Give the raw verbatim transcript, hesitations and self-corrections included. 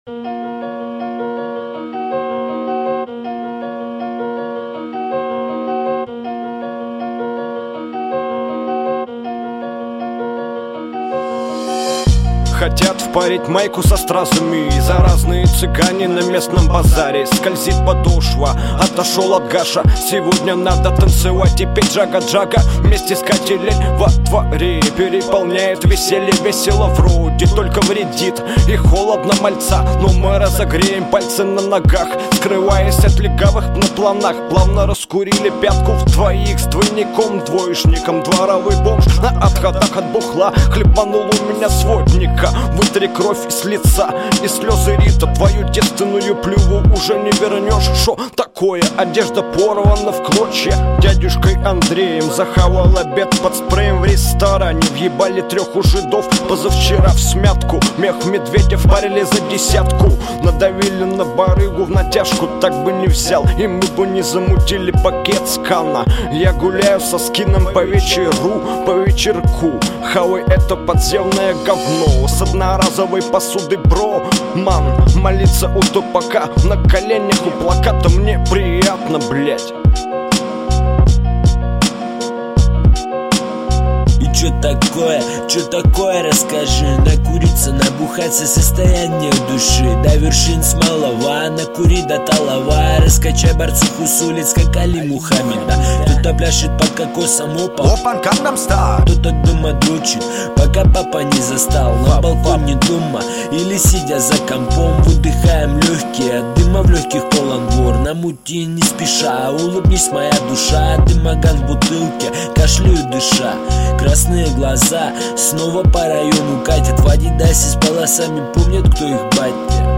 Хотят впарить майку со стразами, заразные цыгане на местном базаре. Скользит подошва, отошел от гаша. Сегодня надо танцевать и петь джага-джага. Вместе с кателей во дворе переполняет веселье. Весело вроде, только вредит и холодно мальца. Но мы разогреем пальцы на ногах, скрываясь от легавых на планах. Плавно раскурили пятку в двоих с двойником, двоечником. Дворовой бомж на отходах от бухла хлебанул у меня сводника. Вытри кровь с лица и слезы Рита. Твою девственную плюву уже не вернешь. Шо такое? Одежда порвана в клочья. Дядюшкой Андреем захавал обед под спреем в ресторане. Въебали трех у жидов позавчера в смятку. Мех Медведев парили за десятку. Надавили на барыгу в натяжку, так бы не взял, и мы бы не замутили пакет с Канна. Я гуляю со скином по вечеру, по вечерку. Хавай это подземное говно с одноразовой посуды, бро. Ман, молиться у тупака на коленях у плаката мне приятно, блять. Чё такое, чё такое, расскажи. Накуриться, набухаться, состояние души. До вершин с малого, накури до талова. Раскачай борцов с улиц, как Али Мухаммеда. Кто-то пляшет под кокосом опа, кто-то дома дрочит, пока папа не застал. На балконе дома или сидя за компом. Выдыхаем легкие, от дыма в легких полон двор. Намути не спеша, улыбнись моя душа. Дымоган в бутылке, кашляю дыша. Красный глаза снова по району катят в адидасе с полосами, помнят, кто их батя.